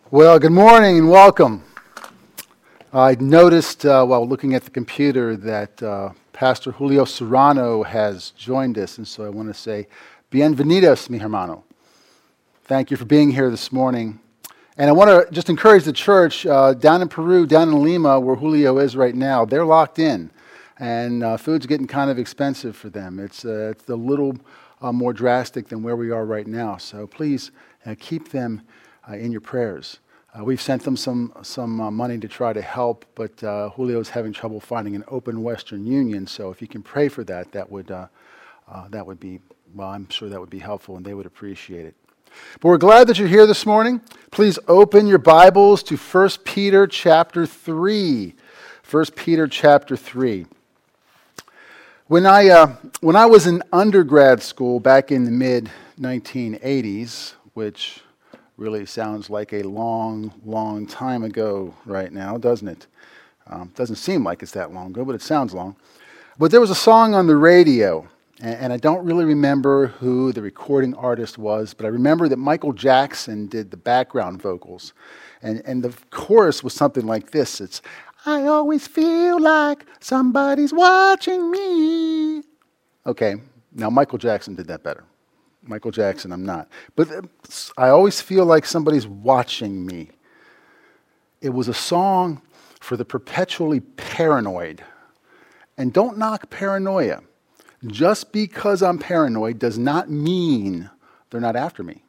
Well, good morning and welcome. I noticed while looking at the computer that Pastor Julio Serrano has joined us, and so I want to say, bienvenidos, mi hermano. Thank you for being here this morning. And I want to just encourage the church down in Peru, down in Lima, where Julio is right now. They're locked in, and food's getting kind of expensive for them. It's a little more drastic than where we are right now. So please keep them in your prayers. We've sent them some money to try to help, but Julio's having trouble finding an open Western Union. So if you can pray for that, that would be, well, I'm sure that would be helpful, and they would appreciate it. But we're glad that you're here this morning. Please open your Bibles to 1 Peter chapter 3. 1 Peter chapter 3. When I was in undergrad school back in the mid-1980s, which really sounds like a long, long time ago right now, doesn't it? Doesn't seem like it's that long ago, but it sounds long. But there was a song on the radio, and I don't really remember who the recording artist was, but I remember that Michael Jackson did the background vocals. And the chorus was something like this. It's, I always feel like somebody's watching me. Okay, now Michael Jackson did that better. Michael Jackson, I'm not. But I always feel like somebody's watching me. It was a song for the perpetually paranoid. And don't knock paranoia. Just because I'm paranoid does not mean they're not after me.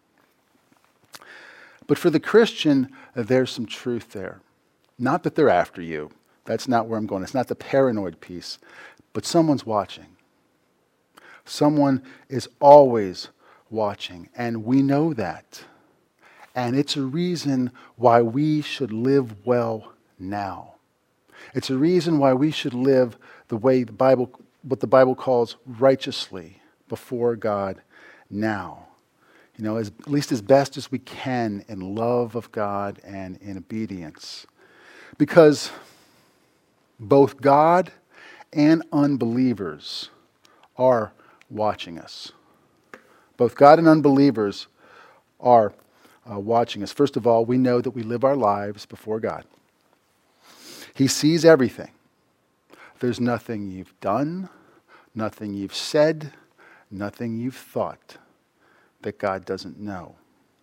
But for the Christian, there's some truth there. Not that they're after you. That's not where I'm going. It's not the paranoid piece. But someone's watching. Someone is always watching, and we know that. And it's a reason why we should live well now. It's a reason why we should live the way what the Bible calls righteously before God now. You know, at least as best as we can in love of God and in obedience. Because both God and unbelievers are watching us. Both God and unbelievers are watching us. First of all, we know that we live our lives before God. He sees everything. There's nothing you've done, nothing you've said, nothing you've thought that God doesn't know.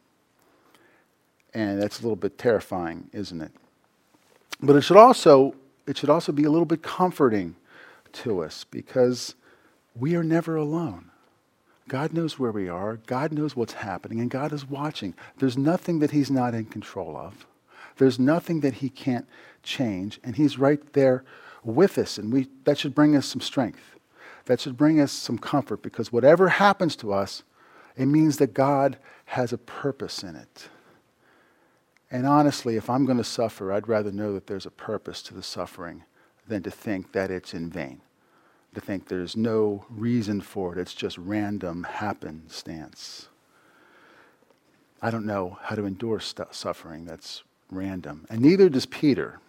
And that's a little bit terrifying, isn't it? But it should also be a little bit comforting to us, because we are never alone. God knows where we are. God knows what's happening, and God is watching. There's nothing that He's not in control of. There's nothing that He can't change, and He's right there with us, and that should bring us some strength. That should bring us some comfort, because whatever happens to us, it means that God has a purpose in it. And honestly, if I'm going to suffer, I'd rather know that there's a purpose to the suffering than to think that it's in vain. To think there's no reason for it. It's just random happenstance. I don't know how to endure suffering that's random. And neither does Peter.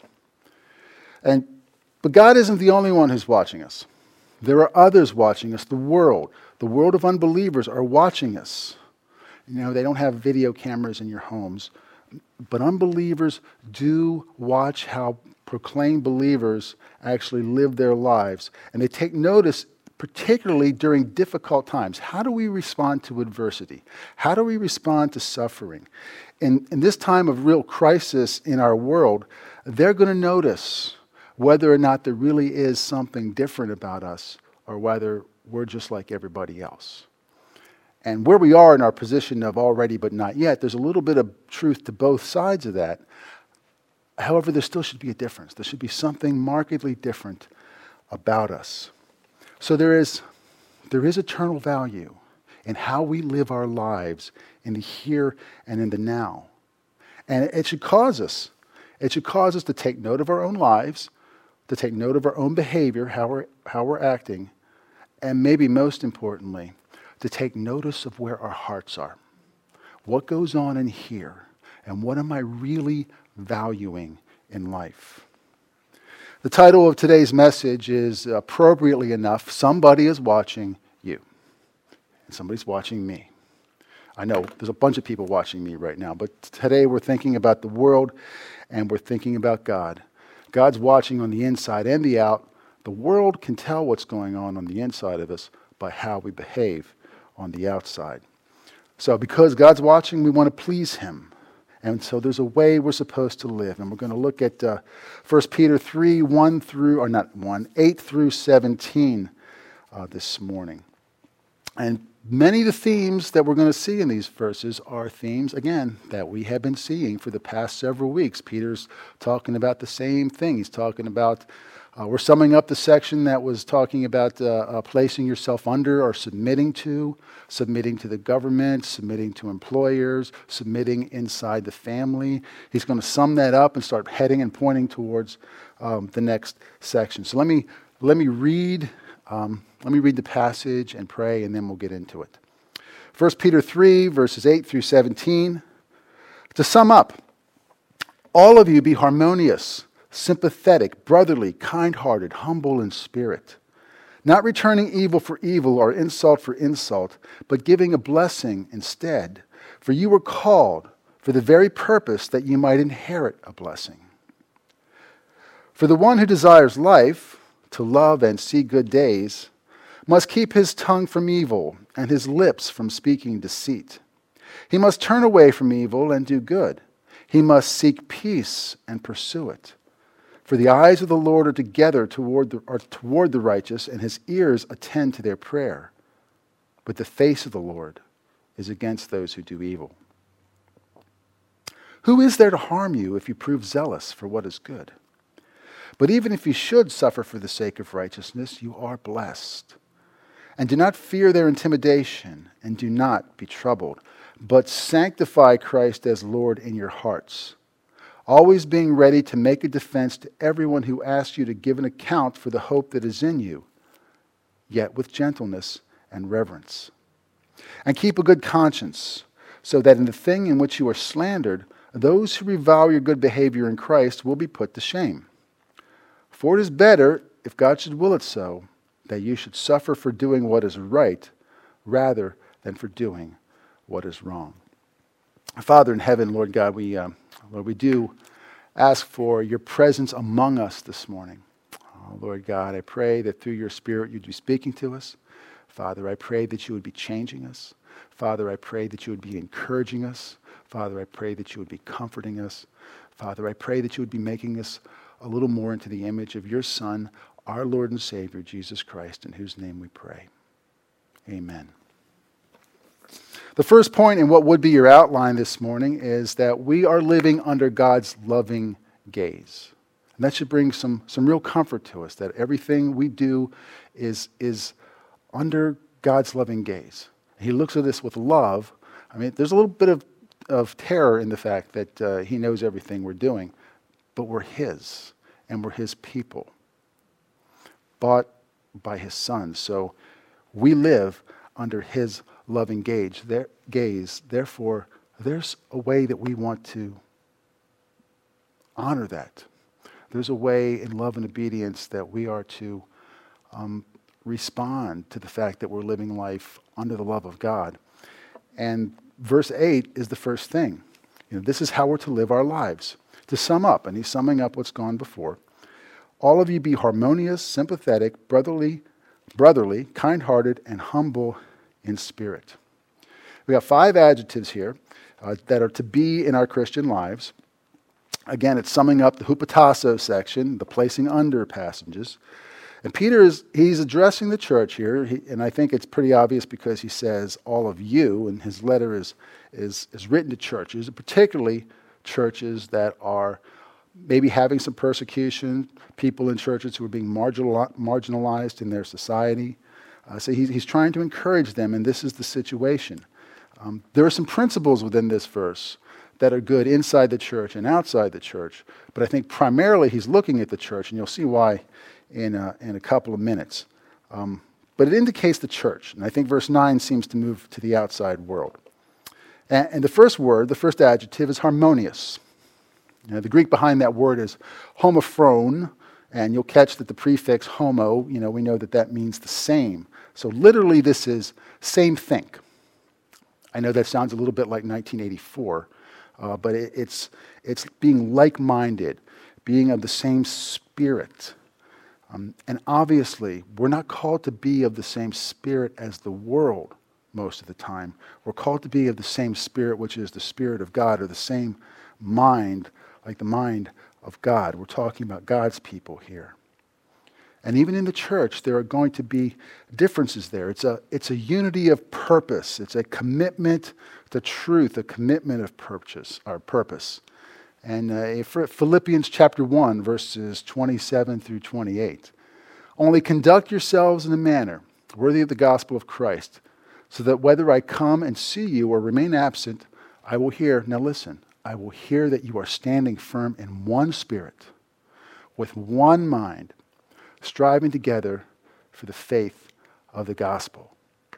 But God isn't the only one who's watching us. There are others watching us. The world of unbelievers are watching us. You know, they don't have video cameras in your homes. But unbelievers do watch how proclaimed believers actually live their lives. And they take notice, particularly during difficult times. How do we respond to adversity? How do we respond to suffering? In this time of real crisis in our world, they're going to notice whether or not there really is something different about us, or whether we're just like everybody else. And where we are in our position of already but not yet, there's a little bit of truth to both sides of that. However, there still should be a difference. There should be something markedly different about us. So there is eternal value in how we live our lives in the here and in the now. And it should cause us to take note of our own lives, to take note of our own behavior, how we're acting, and maybe most importantly, to take notice of where our hearts are. What goes on in here, and what am I really valuing in life? The title of today's message is, appropriately enough, Somebody is Watching You. And somebody's watching me. I know there's a bunch of people watching me right now, but today we're thinking about the world and we're thinking about God. God's watching on the inside and the out. The world can tell what's going on the inside of us by how we behave on the outside. So because God's watching, we want to please him. And so there's a way we're supposed to live. And we're going to look at 1 Peter 3, 8 through 17 this morning. And many of the themes that we're going to see in these verses are themes, again, that we have been seeing for the past several weeks. Peter's talking about the same thing. He's talking about, we're summing up the section that was talking about placing yourself under or submitting to the government, submitting to employers, submitting inside the family. He's going to sum that up and start heading and pointing towards the next section. So let me read the passage and pray, and then we'll get into it. 1 Peter 3, verses 8 through 17. To sum up, all of you be harmonious, sympathetic, brotherly, kind-hearted, humble in spirit, not returning evil for evil or insult for insult, but giving a blessing instead. For you were called for the very purpose that you might inherit a blessing. For the one who desires life, to love and see good days, must keep his tongue from evil and his lips from speaking deceit. He must turn away from evil and do good. He must seek peace and pursue it. For the eyes of the Lord are together toward the righteous, and his ears attend to their prayer. But the face of the Lord is against those who do evil. Who is there to harm you if you prove zealous for what is good? But even if you should suffer for the sake of righteousness, you are blessed. And do not fear their intimidation, and do not be troubled, but sanctify Christ as Lord in your hearts, always being ready to make a defense to everyone who asks you to give an account for the hope that is in you, yet with gentleness and reverence. And keep a good conscience, so that in the thing in which you are slandered, those who revile your good behavior in Christ will be put to shame. For it is better, if God should will it so, that you should suffer for doing what is right, rather than for doing what is wrong. Father in heaven, Lord God, we do ask for your presence among us this morning. Lord God, I pray that through your Spirit you'd be speaking to us. Father, I pray that you would be changing us. Father, I pray that you would be encouraging us. Father, I pray that you would be comforting us. Father, I pray that you would be making us a little more into the image of your Son, our Lord and Savior, Jesus Christ, in whose name we pray. Amen. The first point in what would be your outline this morning is that we are living under God's loving gaze. And that should bring some real comfort to us, that everything we do is under God's loving gaze. He looks at us with love. I mean, there's a little bit of terror in the fact that he knows everything we're doing, but we're his, and we're his people, bought by his Son. So we live under his loving gaze. Therefore, there's a way that we want to honor that. There's a way in love and obedience that we are to respond to the fact that we're living life under the love of God. And verse 8 is the first thing. This is how we're to live our lives. To sum up, and he's summing up what's gone before, all of you be harmonious, sympathetic, brotherly, kind-hearted, and humble in spirit. We have 5 adjectives here that are to be in our Christian lives. Again, it's summing up the hupotasso section, the placing under passages. And Peter he's addressing the church here, and I think it's pretty obvious because he says all of you, and his letter is written to churches, particularly churches that are maybe having some persecution, people in churches who are being marginalized in their society. So he's trying to encourage them, and this is the situation. There are some principles within this verse that are good inside the church and outside the church, but I think primarily he's looking at the church, and you'll see why in a couple of minutes. But it indicates the church, and I think verse 9 seems to move to the outside world. And the first word, the first adjective, is harmonious. The Greek behind that word is homophron, and you'll catch that the prefix homo, we know that means the same. So literally this is same think. I know that sounds a little bit like 1984, but it's being like-minded, being of the same spirit. And obviously, we're not called to be of the same spirit as the world most of the time. We're called to be of the same spirit, which is the Spirit of God, or the same mind, like the mind of God. We're talking about God's people here. And even in the church, there are going to be differences there. It's a unity of purpose. It's a commitment to truth, a commitment of purpose. And Philippians chapter 1, verses 27 through 28. Only conduct yourselves in a manner worthy of the gospel of Christ, so that whether I come and see you or remain absent, I will hear, now listen, I will hear that you are standing firm in one spirit, with one mind, striving together for the faith of the gospel.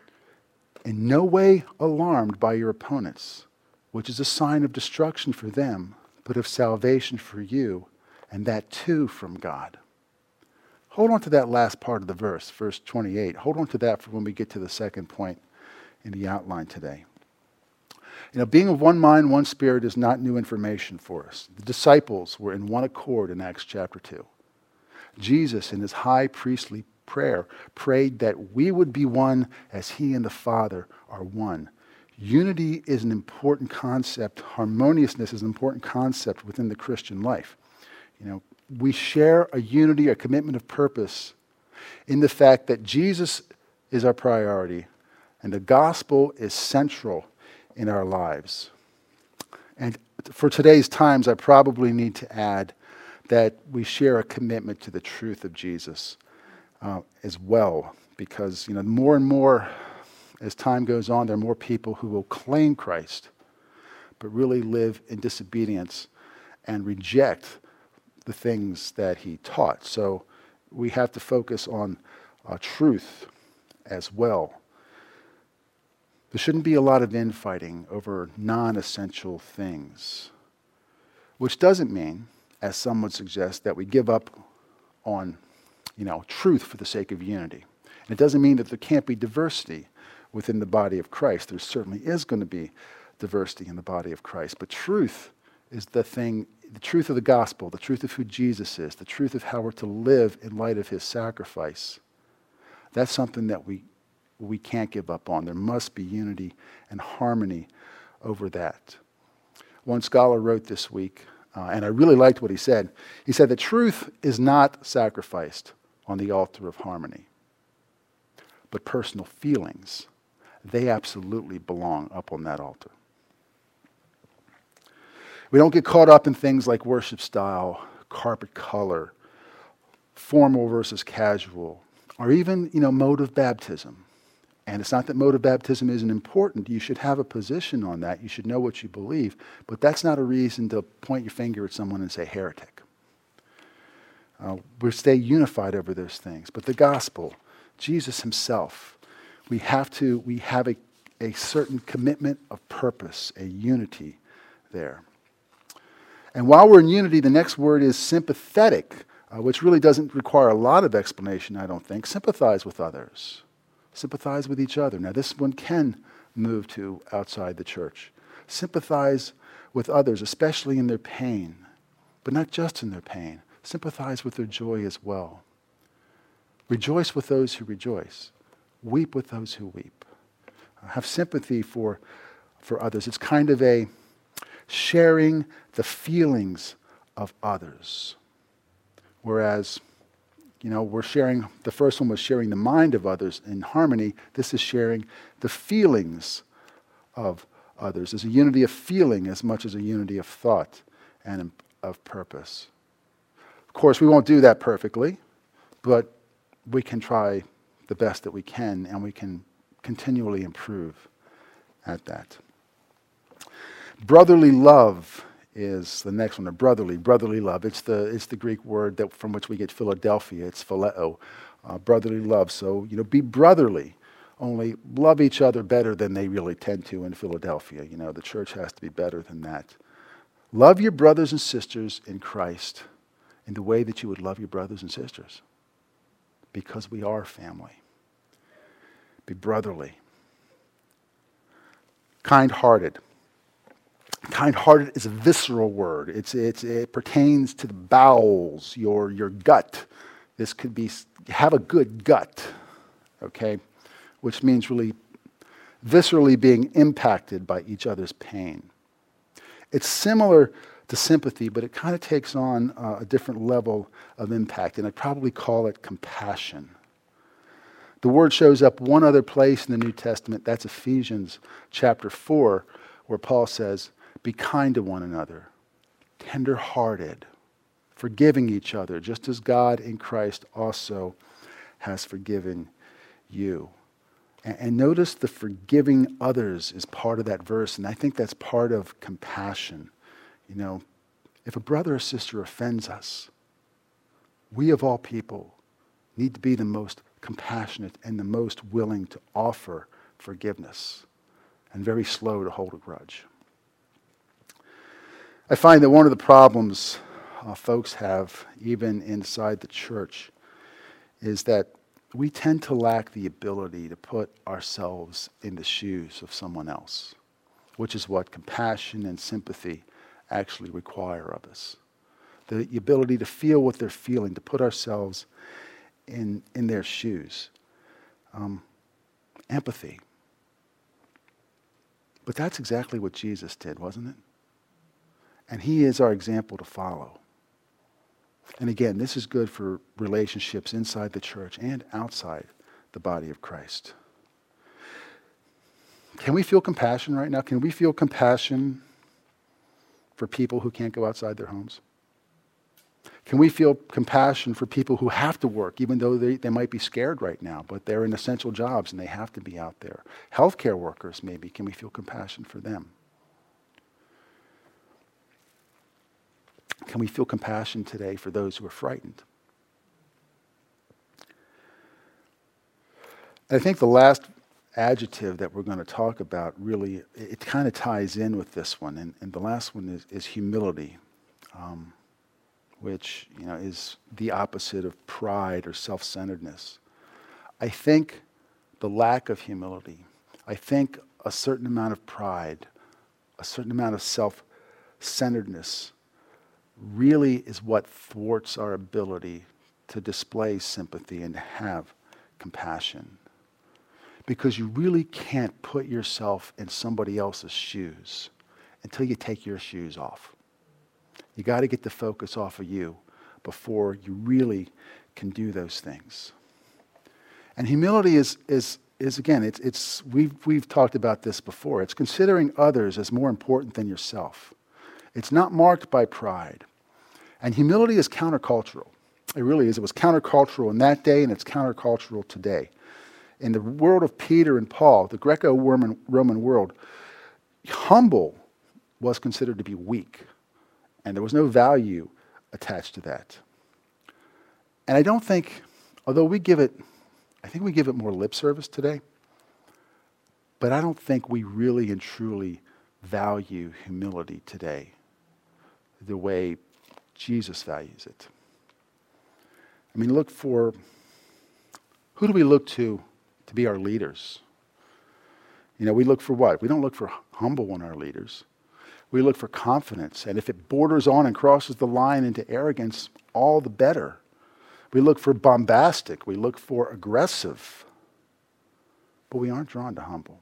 In no way alarmed by your opponents, which is a sign of destruction for them, but of salvation for you, and that too from God. Hold on to that last part of the verse 28. Hold on to that for when we get to the second point in the outline today. Being of one mind, one spirit is not new information for us. The disciples were in one accord in Acts chapter 2. Jesus, in his high priestly prayer, prayed that we would be one as he and the Father are one. Unity is an important concept. Harmoniousness is an important concept within the Christian life. We share a unity, a commitment of purpose in the fact that Jesus is our priority and the gospel is central in our lives. And for today's times, I probably need to add that we share a commitment to the truth of Jesus as well, because more and more as time goes on, there are more people who will claim Christ, but really live in disobedience and reject the things that he taught. So we have to focus on truth as well. There shouldn't be a lot of infighting over non-essential things, which doesn't mean, as some would suggest, that we give up on, truth for the sake of unity. And it doesn't mean that there can't be diversity within the body of Christ. There certainly is going to be diversity in the body of Christ. But truth is the thing, the truth of the gospel, the truth of who Jesus is, the truth of how we're to live in light of his sacrifice. That's something that we can't give up on. There must be unity and harmony over that. One scholar wrote this week, and I really liked what he said. He said that truth is not sacrificed on the altar of harmony, but personal feelings, they absolutely belong up on that altar. We don't get caught up in things like worship style, carpet color, formal versus casual, or even, mode of baptism. And it's not that mode of baptism isn't important. You should have a position on that. You should know what you believe. But that's not a reason to point your finger at someone and say heretic. We stay unified over those things. But the gospel, Jesus himself, we have a certain commitment of purpose, a unity there. And while we're in unity, the next word is sympathetic, which really doesn't require a lot of explanation, I don't think. Sympathize with others. Sympathize with each other. Now, this one can move to outside the church. Sympathize with others, especially in their pain, but not just in their pain. Sympathize with their joy as well. Rejoice with those who rejoice. Weep with those who weep. Have sympathy for others. It's kind of a sharing the feelings of others. Whereas, we're sharing, the first one was sharing the mind of others in harmony. This is sharing the feelings of others. There's a unity of feeling as much as a unity of thought and of purpose. Of course, we won't do that perfectly, but we can try the best that we can, and we can continually improve at that. Brotherly love is the next one, or brotherly love. It's the Greek word that from which we get Philadelphia. It's phileo, brotherly love. So, be brotherly, only love each other better than they really tend to in Philadelphia. The church has to be better than that. Love your brothers and sisters in Christ in the way that you would love your brothers and sisters, because we are family. Be brotherly. Kind-hearted. Kind-hearted is a visceral word. It pertains to the bowels, your gut. This could be, have a good gut, okay? Which means really viscerally being impacted by each other's pain. It's similar to sympathy, but it kind of takes on a different level of impact, and I'd probably call it compassion. The word shows up one other place in the New Testament. That's Ephesians chapter 4, where Paul says, be kind to one another, tender-hearted, forgiving each other, just as God in Christ also has forgiven you. And notice the forgiving others is part of that verse, and I think that's part of compassion. You know, if a brother or sister offends us, we of all people need to be the most compassionate and the most willing to offer forgiveness and very slow to hold a grudge. I find that one of the problems folks have, even inside the church, is that we tend to lack the ability to put ourselves in the shoes of someone else, which is what compassion and sympathy actually require of us. The ability to feel what they're feeling, to put ourselves in their shoes. Empathy. But that's exactly what Jesus did, wasn't it? And he is our example to follow. And again, this is good for relationships inside the church and outside the body of Christ. Can we feel compassion right now? Can we feel compassion for people who can't go outside their homes? Can we feel compassion for people who have to work, even though they might be scared right now, but they're in essential jobs and they have to be out there? Healthcare workers, maybe. Can we feel compassion for them? Can we feel compassion today for those who are frightened? I think the last adjective that we're going to talk about really, it kind of ties in with this one. And the last one is humility, which is the opposite of pride or self-centeredness. I think the lack of humility, I think a certain amount of pride, a certain amount of self-centeredness really is what thwarts our ability to display sympathy and to have compassion. Because you really can't put yourself in somebody else's shoes until you take your shoes off. You got to get the focus off of you before you really can do those things. And humility is again, we've talked about this before. It's considering others as more important than yourself. It's not marked by pride. And humility is countercultural. It really is. It was countercultural in that day, and it's countercultural today. In the world of Peter and Paul, the Greco-Roman world, humble was considered to be weak. And there was no value attached to that. And I don't think, although I think we give it more lip service today, but I don't think we really and truly value humility today the way Jesus values it. I mean, who do we look to be our leaders? We look for what? We don't look for humble in our leaders. We look for confidence. And if it borders on and crosses the line into arrogance, all the better. We look for bombastic. We look for aggressive. But we aren't drawn to humble.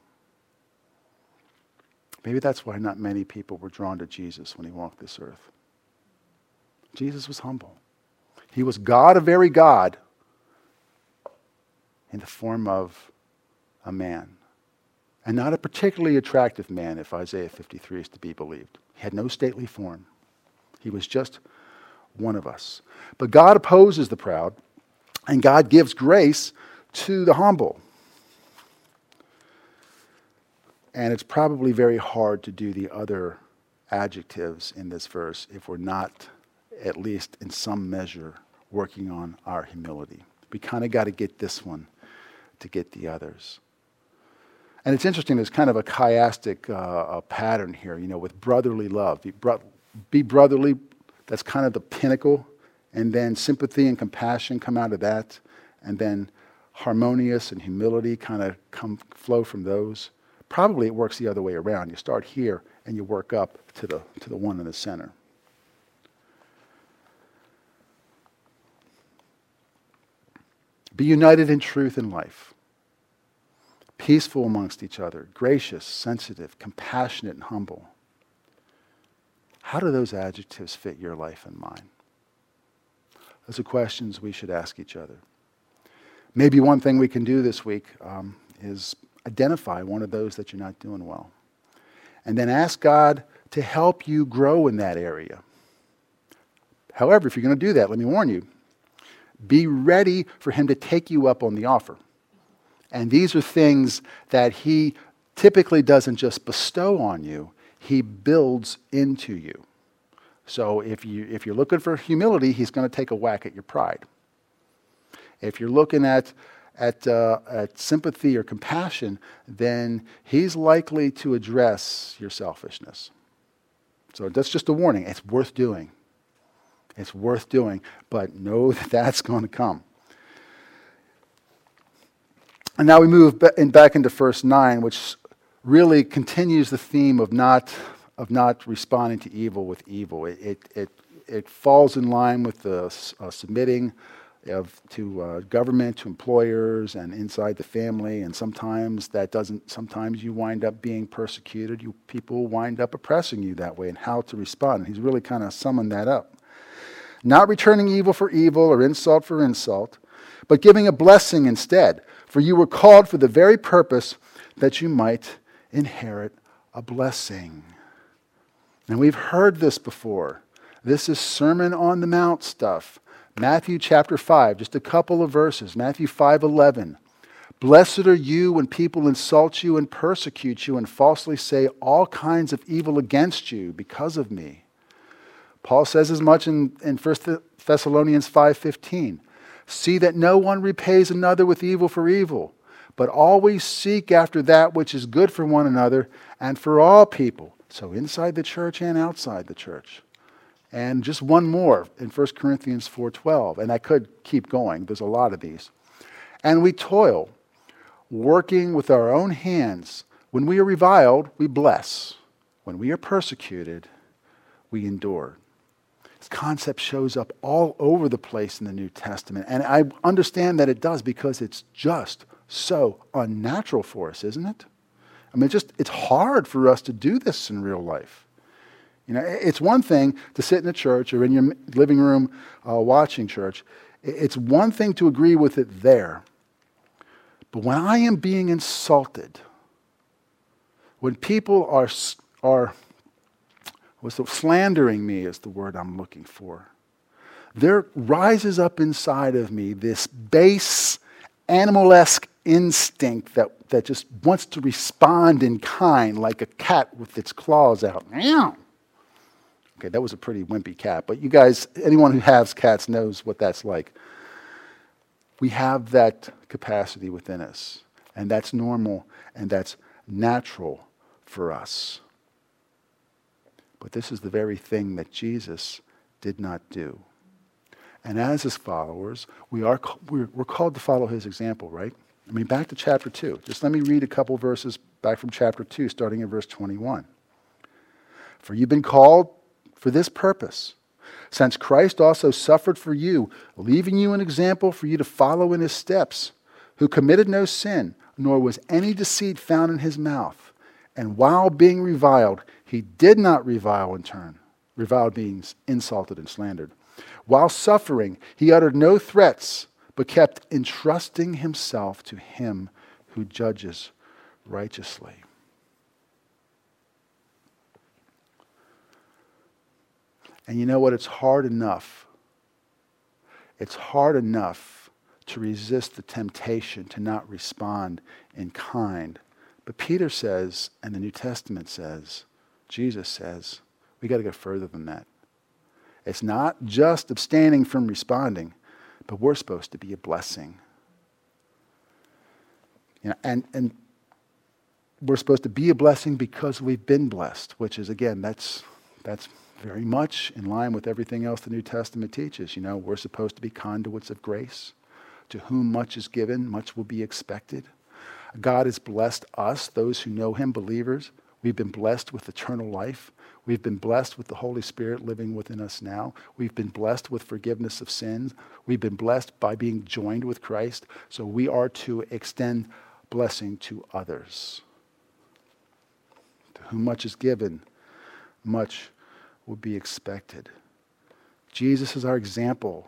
Maybe that's why not many people were drawn to Jesus when he walked this earth. Jesus was humble. He was God, a very God, in the form of a man. And not a particularly attractive man, if Isaiah 53 is to be believed. He had no stately form. He was just one of us. But God opposes the proud, and God gives grace to the humble. And it's probably very hard to do the other adjectives in this verse if we're not, at least in some measure, working on our humility. We kind of got to get this one to get the others. And it's interesting, there's kind of a chiastic pattern here, with brotherly love. Be brotherly, that's kind of the pinnacle. And then sympathy and compassion come out of that. And then harmonious and humility kind of flow from those. Probably it works the other way around. You start here and you work up to the one in the center. Be united in truth and life. Peaceful amongst each other, gracious, sensitive, compassionate, and humble. How do those adjectives fit your life and mine? Those are questions we should ask each other. Maybe one thing we can do this week is identify one of those that you're not doing well. And then ask God to help you grow in that area. However, if you're going to do that, let me warn you, be ready for him to take you up on the offer. And these are things that he typically doesn't just bestow on you, he builds into you. So if you're looking for humility, he's going to take a whack at your pride. If you're looking at sympathy or compassion, then he's likely to address your selfishness. So that's just a warning. It's worth doing. It's worth doing, but know that that's going to come. And now we move back into verse 9, which really continues the theme of not responding to evil with evil. It falls in line with the submitting to government, to employers, and inside the family. And sometimes that doesn't. Sometimes you wind up being persecuted. People wind up oppressing you that way, and how to respond. And he's really kind of summed that up. Not returning evil for evil or insult for insult, but giving a blessing instead. For you were called for the very purpose that you might inherit a blessing. And we've heard this before. This is Sermon on the Mount stuff. Matthew chapter 5, just a couple of verses. Matthew 5:11. Blessed are you when people insult you and persecute you and falsely say all kinds of evil against you because of me. Paul says as much in 1 Thessalonians 5:15. See that no one repays another with evil for evil, but always seek after that which is good for one another and for all people. So inside the church and outside the church. And just one more in 1 Corinthians 4:12. And I could keep going. There's a lot of these. And we toil, working with our own hands. When we are reviled, we bless. When we are persecuted, we endure. This concept shows up all over the place in the New Testament. And I understand that it does because it's just so unnatural for us, isn't it? I mean, it's hard for us to do this in real life. You know, it's one thing to sit in a church or in your living room watching church. It's one thing to agree with it there. But when I am being insulted, when people are slandering me is the word I'm looking for. There rises up inside of me this base animal-esque instinct that just wants to respond in kind, like a cat with its claws out. Meow. Okay, that was a pretty wimpy cat, but you guys, anyone who has cats knows what that's like. We have that capacity within us, and that's normal, and that's natural for us. But this is the very thing that Jesus did not do. And as his followers, we're called to follow his example, right? I mean, back to chapter 2. Just let me read a couple verses back from chapter 2, starting in verse 21. For you've been called for this purpose, since Christ also suffered for you, leaving you an example for you to follow in his steps, who committed no sin, nor was any deceit found in his mouth. And while being reviled, he did not revile in turn. Reviled means insulted and slandered. While suffering, he uttered no threats, but kept entrusting himself to him who judges righteously. And you know what? It's hard enough. It's hard enough to resist the temptation to not respond in kind. But Peter says, and the New Testament says, Jesus says, we got to go further than that. It's not just abstaining from responding, but we're supposed to be a blessing. You know, and we're supposed to be a blessing because we've been blessed, which is, again, that's very much in line with everything else the New Testament teaches. You know, we're supposed to be conduits of grace. To whom much is given, much will be expected. God has blessed us, those who know him, believers. We've been blessed with eternal life. We've been blessed with the Holy Spirit living within us now. We've been blessed with forgiveness of sins. We've been blessed by being joined with Christ. So we are to extend blessing to others. To whom much is given, much will be expected. Jesus is our example.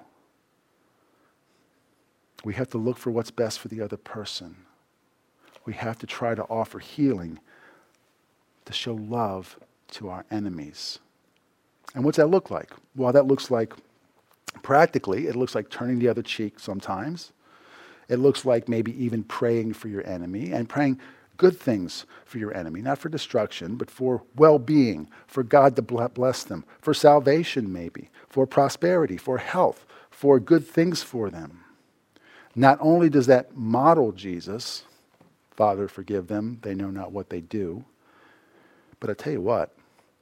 We have to look for what's best for the other person. We have to try to offer healing, to show love to our enemies. And what's that look like? Well, that looks like, practically, it looks like turning the other cheek sometimes. It looks like maybe even praying for your enemy and praying good things for your enemy, not for destruction, but for well-being, for God to bless them, for salvation maybe, for prosperity, for health, for good things for them. Not only does that model Jesus, Father, forgive them, they know not what they do, but I tell you what,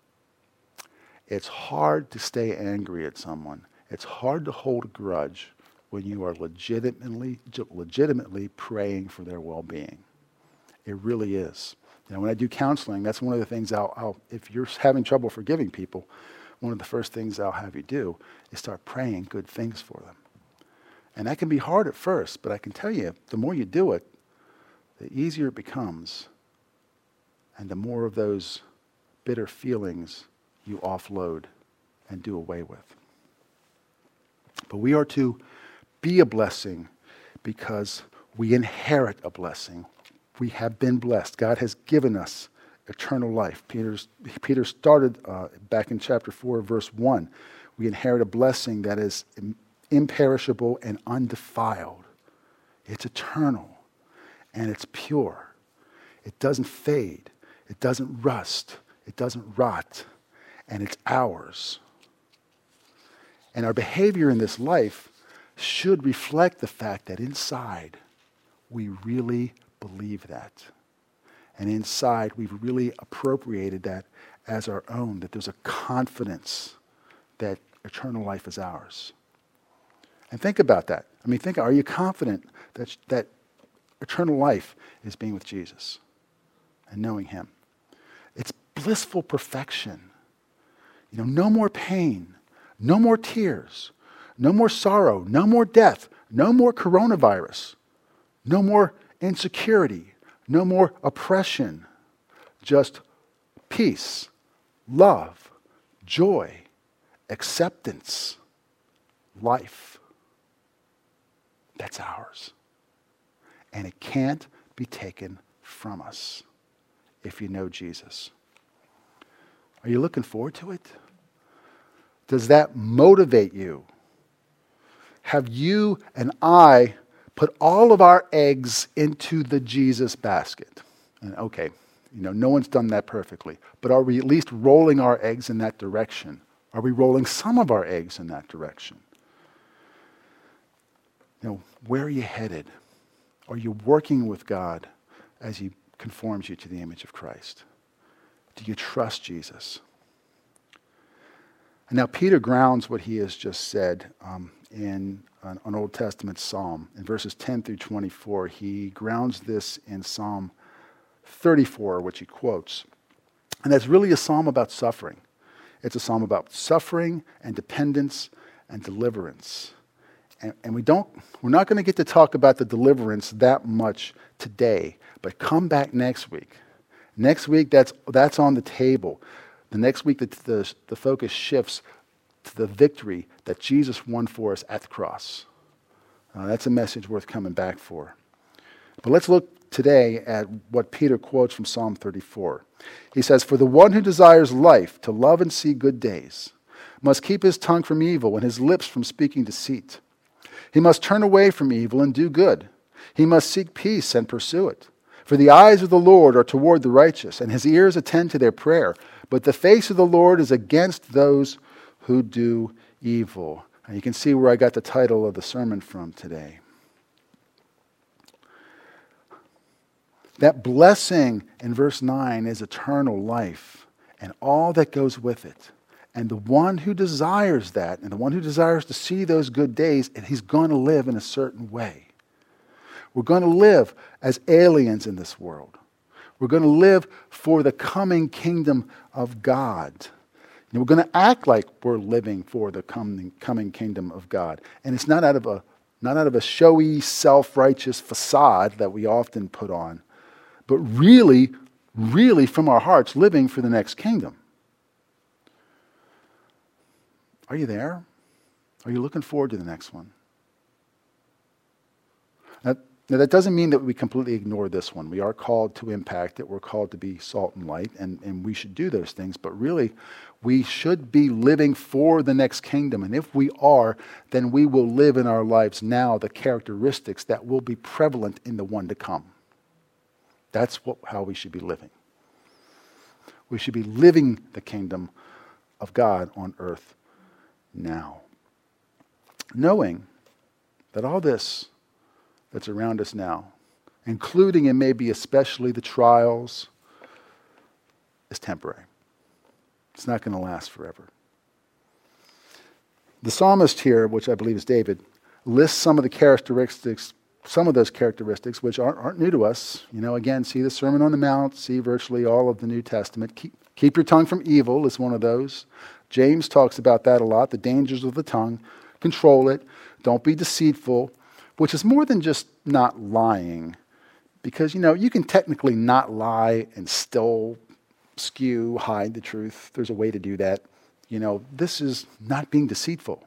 it's hard to stay angry at someone. It's hard to hold a grudge when you are legitimately praying for their well-being. It really is. You know, when I do counseling, that's one of the things if you're having trouble forgiving people, one of the first things I'll have you do is start praying good things for them. And that can be hard at first, but I can tell you, the more you do it, the easier it becomes, and the more of those bitter feelings you offload and do away with. But we are to be a blessing because we inherit a blessing. We have been blessed. God has given us eternal life. Peter started back in chapter 4, verse 1. We inherit a blessing that is imperishable and undefiled. It's eternal and it's pure. It doesn't fade. It doesn't rust. It doesn't rot. And it's ours. And our behavior in this life should reflect the fact that inside we really believe that. And inside we've really appropriated that as our own, that there's a confidence that eternal life is ours. And think about that. I mean, are you confident that eternal life is being with Jesus and knowing him? It's blissful perfection. You know, no more pain, no more tears, no more sorrow, no more death, no more coronavirus, no more insecurity, no more oppression, just peace, love, joy, acceptance, life. That's ours. And it can't be taken from us if you know Jesus. Are you looking forward to it? Does that motivate you? Have you and I put all of our eggs into the Jesus basket? And okay, no one's done that perfectly, but are we at least rolling our eggs in that direction? Are we rolling some of our eggs in that direction? Where are you headed? Are you working with God as he conforms you to the image of Christ? Do you trust Jesus? And now Peter grounds what he has just said in an Old Testament psalm. In verses 10 through 24, he grounds this in Psalm 34, which he quotes. And that's really a psalm about suffering. It's a psalm about suffering and dependence and deliverance. And we're not going to get to talk about the deliverance that much today, but come back next week. Next week, that's on the table. The next week, the focus shifts to the victory that Jesus won for us at the cross. That's a message worth coming back for. But let's look today at what Peter quotes from Psalm 34. He says, "For the one who desires life, to love and see good days, must keep his tongue from evil and his lips from speaking deceit. He must turn away from evil and do good. He must seek peace and pursue it. For the eyes of the Lord are toward the righteous, and his ears attend to their prayer. But the face of the Lord is against those who do evil." And you can see where I got the title of the sermon from today. That blessing in verse 9 is eternal life and all that goes with it. And the one who desires that, and the one who desires to see those good days, and he's going to live in a certain way. We're going to live as aliens in this world. We're going to live for the coming kingdom of God. And we're going to act like we're living for the coming kingdom of God. And it's not out of a showy, self-righteous facade that we often put on, but really, really from our hearts living for the next kingdom. Are you there? Are you looking forward to the next one? Now, that doesn't mean that we completely ignore this one. We are called to impact it. We're called to be salt and light, and we should do those things. But really, we should be living for the next kingdom. And if we are, then we will live in our lives now the characteristics that will be prevalent in the one to come. That's how we should be living. We should be living the kingdom of God on earth now. Knowing that all this that's around us now, including and maybe especially the trials, is temporary. It's not going to last forever. The psalmist here, which I believe is David, lists some of those characteristics which aren't new to us. Again, see the Sermon on the Mount, see virtually all of the New Testament. Keep your tongue from evil is one of those. James talks about that a lot, the dangers of the tongue. Control it. Don't be deceitful, which is more than just not lying. Because, you can technically not lie and still hide the truth. There's a way to do that. This is not being deceitful.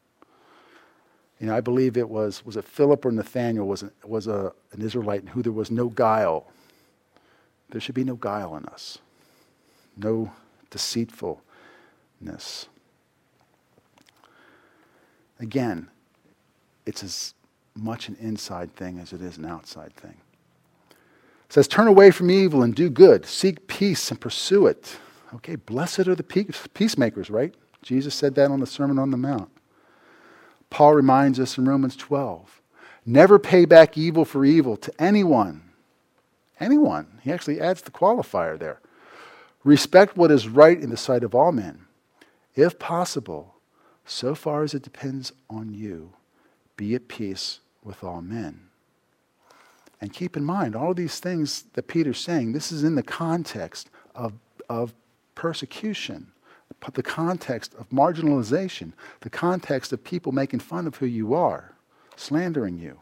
I believe was it Philip or Nathaniel was an Israelite in who there was no guile. There should be no guile in us. No deceitfulness. Again, it's as much an inside thing as it is an outside thing. It says, turn away from evil and do good. Seek peace and pursue it. Okay, blessed are the peacemakers, right? Jesus said that on the Sermon on the Mount. Paul reminds us in Romans 12, never pay back evil for evil to anyone. Anyone. He actually adds the qualifier there. Respect what is right in the sight of all men. If possible, so far as it depends on you, be at peace with all men. And keep in mind, all of these things that Peter's saying, this is in the context of persecution, the context of marginalization, the context of people making fun of who you are, slandering you.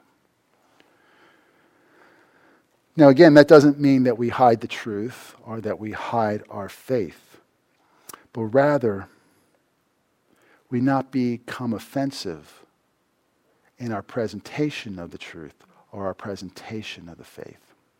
Now again, that doesn't mean that we hide the truth or that we hide our faith, but rather we not become offensive in our presentation of the truth or our presentation of the faith.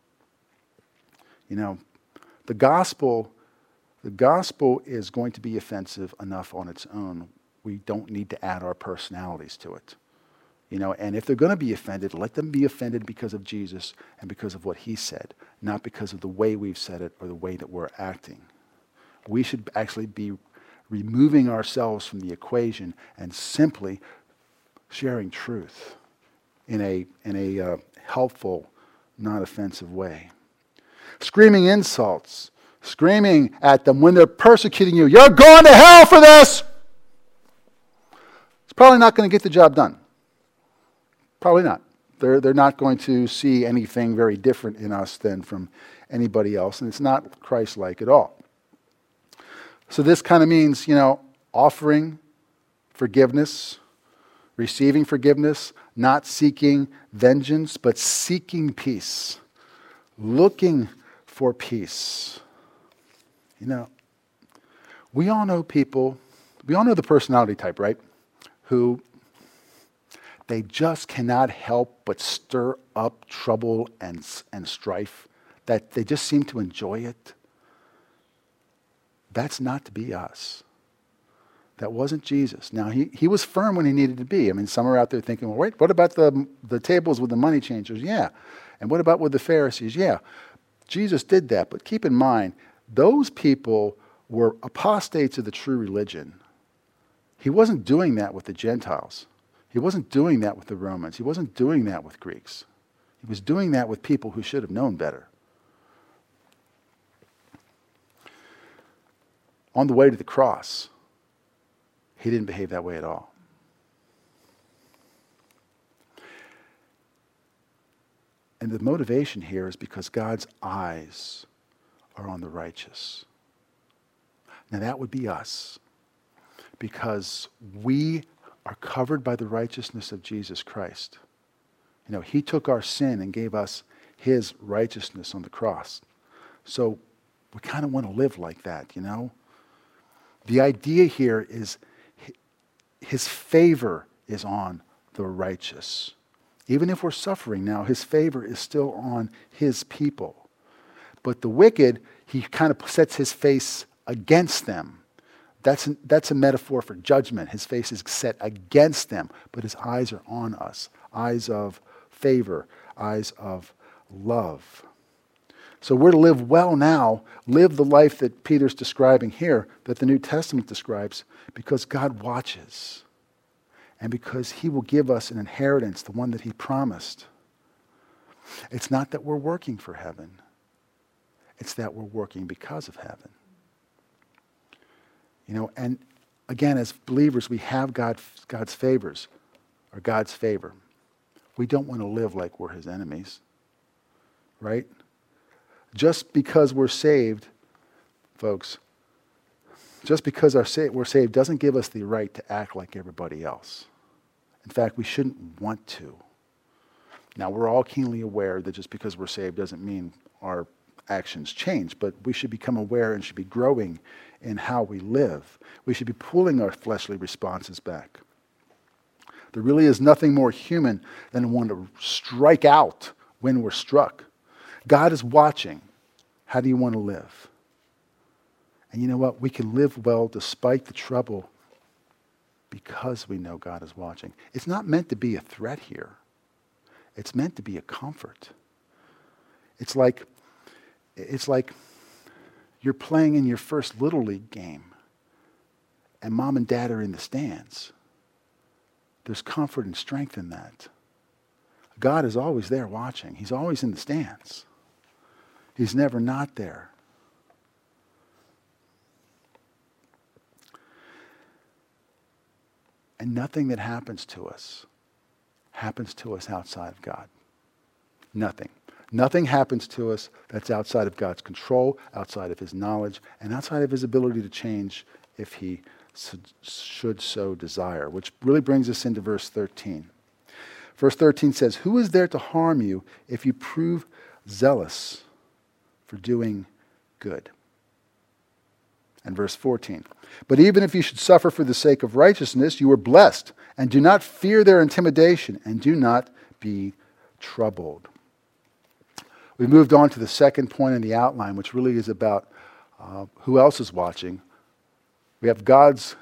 The gospel is going to be offensive enough on its own. We don't need to add our personalities to it. And if they're going to be offended, let them be offended because of Jesus and because of what he said, not because of the way we've said it or the way that we're acting. We should actually be removing ourselves from the equation and simply sharing truth in a helpful, not offensive way. Screaming insults, screaming at them when they're persecuting you. You're going to hell for this! It's probably not going to get the job done. Probably not. They're not going to see anything very different in us than from anybody else, and it's not Christ-like at all. So this kind of means, offering forgiveness, receiving forgiveness, not seeking vengeance, but seeking peace, looking for peace. We all know people, we all know the personality type, right? Who they just cannot help but stir up trouble and strife, that they just seem to enjoy it. That's not to be us. That wasn't Jesus. Now, he was firm when he needed to be. Some are out there thinking, well, wait, what about the tables with the money changers? Yeah. And what about with the Pharisees? Yeah. Jesus did that. But keep in mind, those people were apostates of the true religion. He wasn't doing that with the Gentiles. He wasn't doing that with the Romans. He wasn't doing that with Greeks. He was doing that with people who should have known better. On the way to the cross, he didn't behave that way at all. And the motivation here is because God's eyes are on the righteous. Now that would be us, because we are covered by the righteousness of Jesus Christ. He took our sin and gave us his righteousness on the cross. So we kind of want to live like that, The idea here is his favor is on the righteous. Even if we're suffering now, his favor is still on his people. But the wicked, he kind of sets his face against them. That's a metaphor for judgment. His face is set against them, but his eyes are on us. Eyes of favor, eyes of love. So we're to live well now, live the life that Peter's describing here, that the New Testament describes, because God watches. And because he will give us an inheritance, the one that he promised. It's not that we're working for heaven. It's that we're working because of heaven. And again, as believers, we have God's favors, or God's favor. We don't want to live like we're his enemies, right? Just because we're saved, folks, just because we're saved doesn't give us the right to act like everybody else. In fact, we shouldn't want to. Now, we're all keenly aware that just because we're saved doesn't mean our actions change, but we should become aware and should be growing in how we live. We should be pulling our fleshly responses back. There really is nothing more human than to want to strike out when we're struck. God is watching. How do you want to live? And you know what? We can live well despite the trouble because we know God is watching. It's not meant to be a threat here. It's meant to be a comfort. It's like you're playing in your first Little League game and mom and dad are in the stands. There's comfort and strength in that. God is always there watching. He's always in the stands. He's never not there. And nothing that happens to us outside of God. Nothing. Nothing happens to us that's outside of God's control, outside of his knowledge, and outside of his ability to change if he should so desire, which really brings us into verse 13. Verse 13 says, "Who is there to harm you if you prove zealous for doing good?" And verse 14, "But even if you should suffer for the sake of righteousness, you are blessed, and do not fear their intimidation, and do not be troubled." We moved on to the second point in the outline, which really is about who else is watching. We have God's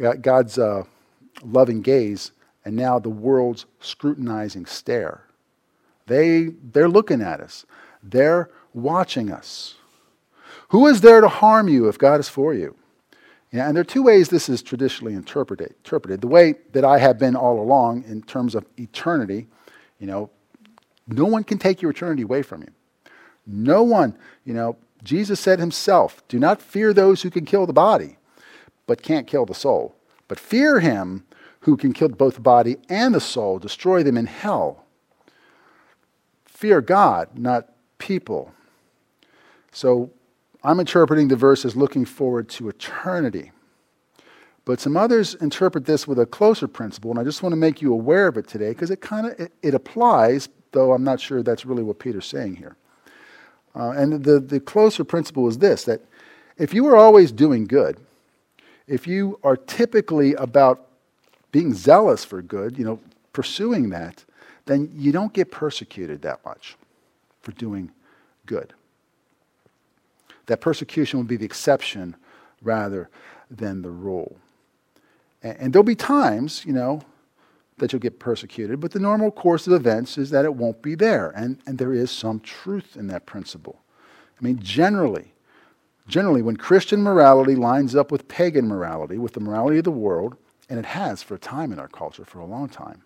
loving gaze, and now the world's scrutinizing stare. They're looking at us. They're watching us. Who is there to harm you if God is for you? And there are two ways this is traditionally interpreted. The way that I have been all along in terms of eternity, no one can take your eternity away from you. No one, Jesus said himself, "Do not fear those who can kill the body, but can't kill the soul. But fear him who can kill both the body and the soul, destroy them in hell." Fear God, not people. So I'm interpreting the verse as looking forward to eternity. But some others interpret this with a closer principle, and I just want to make you aware of it today because it applies, though I'm not sure that's really what Peter's saying here. And the closer principle is this, that if you are always doing good, if you are typically about being zealous for good, pursuing that, then you don't get persecuted that much for doing good. That persecution will be the exception rather than the rule. And there'll be times, that you'll get persecuted, but the normal course of events is that it won't be there. And there is some truth in that principle. I mean, generally, when Christian morality lines up with pagan morality, with the morality of the world, and it has for a time in our culture, for a long time,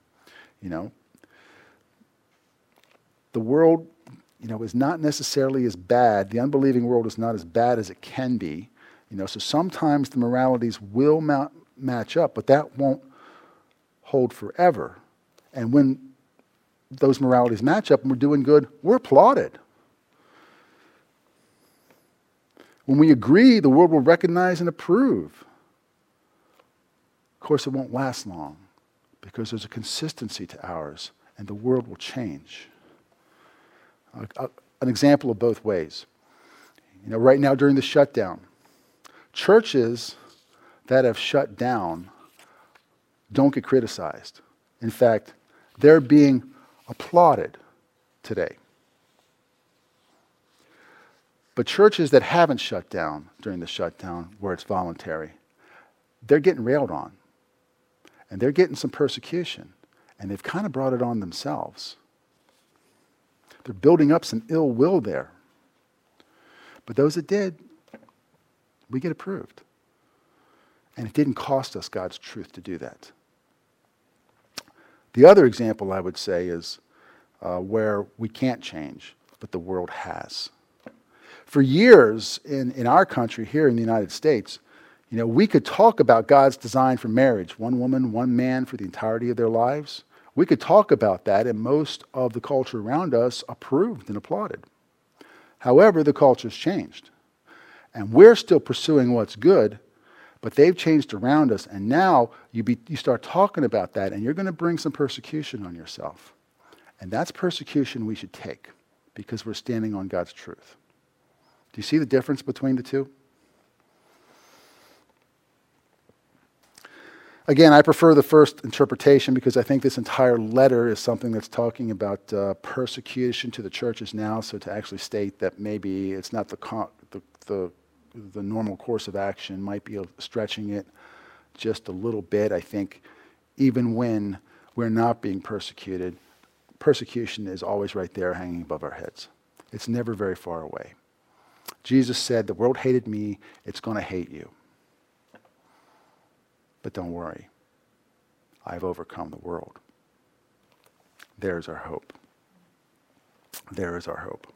the world, is not necessarily as bad. The unbelieving world is not as bad as it can be. So sometimes the moralities will match up, but that won't hold forever. And when those moralities match up and we're doing good, we're applauded. When we agree, the world will recognize and approve. Of course, it won't last long because there's a consistency to ours and the world will change. An example of both ways. Right now during the shutdown, churches that have shut down don't get criticized. In fact, they're being applauded today. But churches that haven't shut down during the shutdown, where it's voluntary, they're getting railed on. And they're getting some persecution. And they've kind of brought it on themselves. They're building up some ill will there. But those that did, we get approved. And it didn't cost us God's truth to do that. The other example I would say is where we can't change, but the world has. For years in our country, here in the United States, we could talk about God's design for marriage, one woman, one man for the entirety of their lives. We could talk about that, and most of the culture around us approved and applauded. However, the culture's changed. And we're still pursuing what's good, but they've changed around us. And now you start talking about that, and you're going to bring some persecution on yourself. And that's persecution we should take because we're standing on God's truth. Do you see the difference between the two? Again, I prefer the first interpretation because I think this entire letter is something that's talking about persecution to the churches now. So to actually state that maybe it's not the normal course of action might be stretching it just a little bit. I think even when we're not being persecuted, persecution is always right there hanging above our heads. It's never very far away. Jesus said, the world hated me, it's going to hate you. But don't worry, I've overcome the world. There's our hope. There is our hope.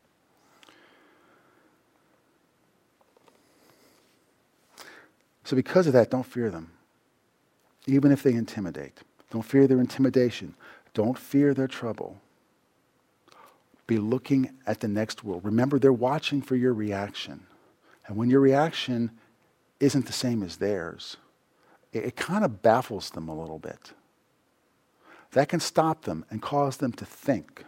So because of that, don't fear them. Even if they intimidate. Don't fear their intimidation. Don't fear their trouble. Be looking at the next world. Remember, they're watching for your reaction. And when your reaction isn't the same as theirs, it kind of baffles them a little bit. That can stop them and cause them to think.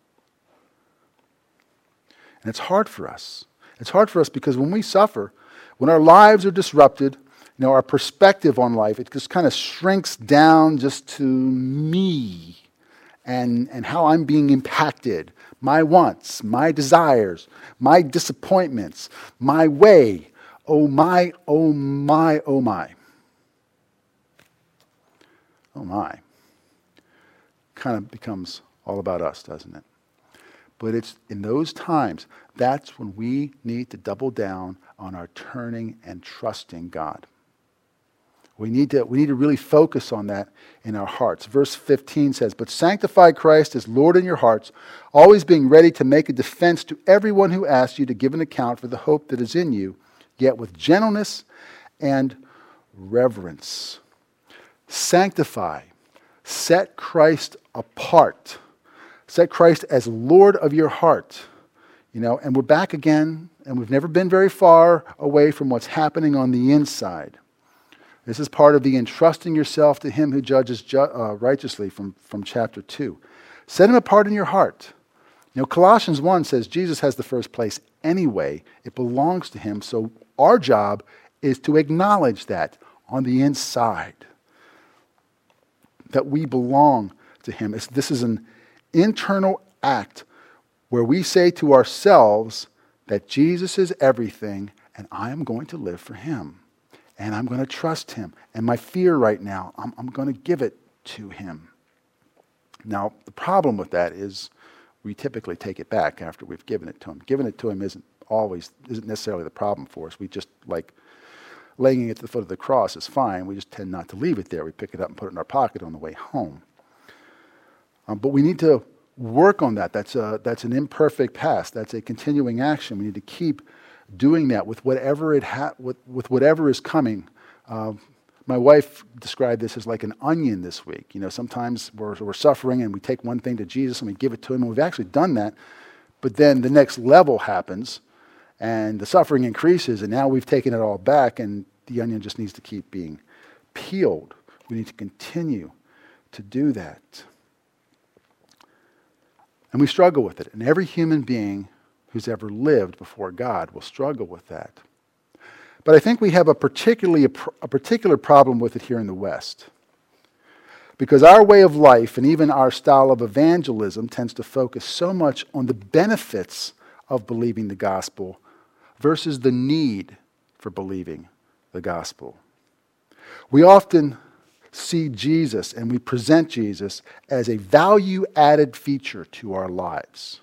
And it's hard for us. It's hard for us because when we suffer, when our lives are disrupted, our perspective on life, it just kind of shrinks down just to me and how I'm being impacted, my wants, my desires, my disappointments, my way. Oh my, oh my, oh my. Oh my. Kind of becomes all about us, doesn't it? But it's in those times, that's when we need to double down on our turning and trusting God. We need to really focus on that in our hearts. Verse 15 says, "But sanctify Christ as Lord in your hearts, always being ready to make a defense to everyone who asks you to give an account for the hope that is in you, yet with gentleness and reverence." Sanctify. Set Christ apart. Set Christ as Lord of your heart. And we're back again, and we've never been very far away from what's happening on the inside. This is part of the entrusting yourself to Him who judges righteously from chapter 2. Set Him apart in your heart. Colossians 1 says Jesus has the first place anyway. It belongs to Him. So our job is to acknowledge that on the inside, that we belong to Him. This is an internal act where we say to ourselves that Jesus is everything and I am going to live for Him. And I'm going to trust Him. And my fear right now, I'm going to give it to Him. Now, the problem with that is we typically take it back after we've given it to Him. Giving it to Him isn't necessarily the problem for us. We just like laying it at the foot of the cross is fine. We just tend not to leave it there. We pick it up and put it in our pocket on the way home. But we need to work on that. That's an imperfect past. That's a continuing action. We need to keep doing that with whatever with whatever is coming, My wife described this as like an onion this week. Sometimes we're suffering and we take one thing to Jesus and we give it to him, and we've actually done that. But then the next level happens and the suffering increases, and now we've taken it all back, and the onion just needs to keep being peeled. We need to continue to do that. And we struggle with it. And every human being who's ever lived before God will struggle with that. But I think we have a particular problem with it here in the West. Because our way of life and even our style of evangelism tends to focus so much on the benefits of believing the gospel versus the need for believing the gospel. We often see Jesus and we present Jesus as a value-added feature to our lives.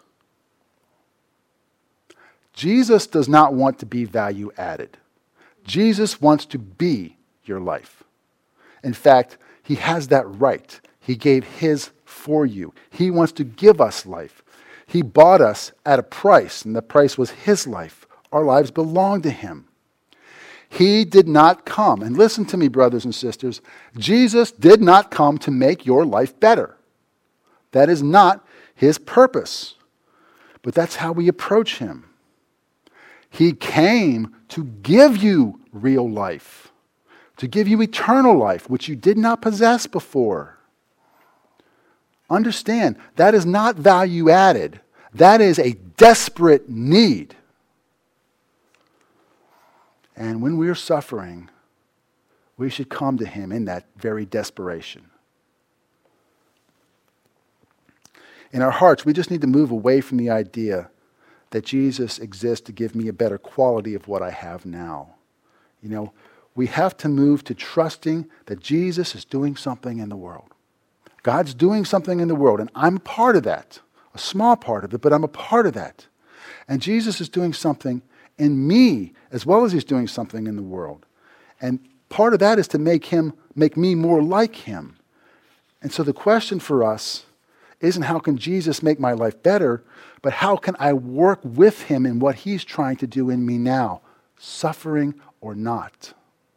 Jesus does not want to be value-added. Jesus wants to be your life. In fact, he has that right. He gave his for you. He wants to give us life. He bought us at a price, and the price was his life. Our lives belong to him. He did not come, and listen to me, brothers and sisters, Jesus did not come to make your life better. That is not his purpose. But that's how we approach him. He came to give you real life, to give you eternal life, which you did not possess before. Understand, that is not value added. That is a desperate need. And when we are suffering, we should come to him in that very desperation. In our hearts, we just need to move away from the idea that Jesus exists to give me a better quality of what I have now. We have to move to trusting that Jesus is doing something in the world. God's doing something in the world, and I'm a part of that. A small part of it, but I'm a part of that. And Jesus is doing something in me as well as he's doing something in the world. And part of that is to make me more like him. And so the question for us isn't how can Jesus make my life better, but how can I work with him in what he's trying to do in me now, suffering or not.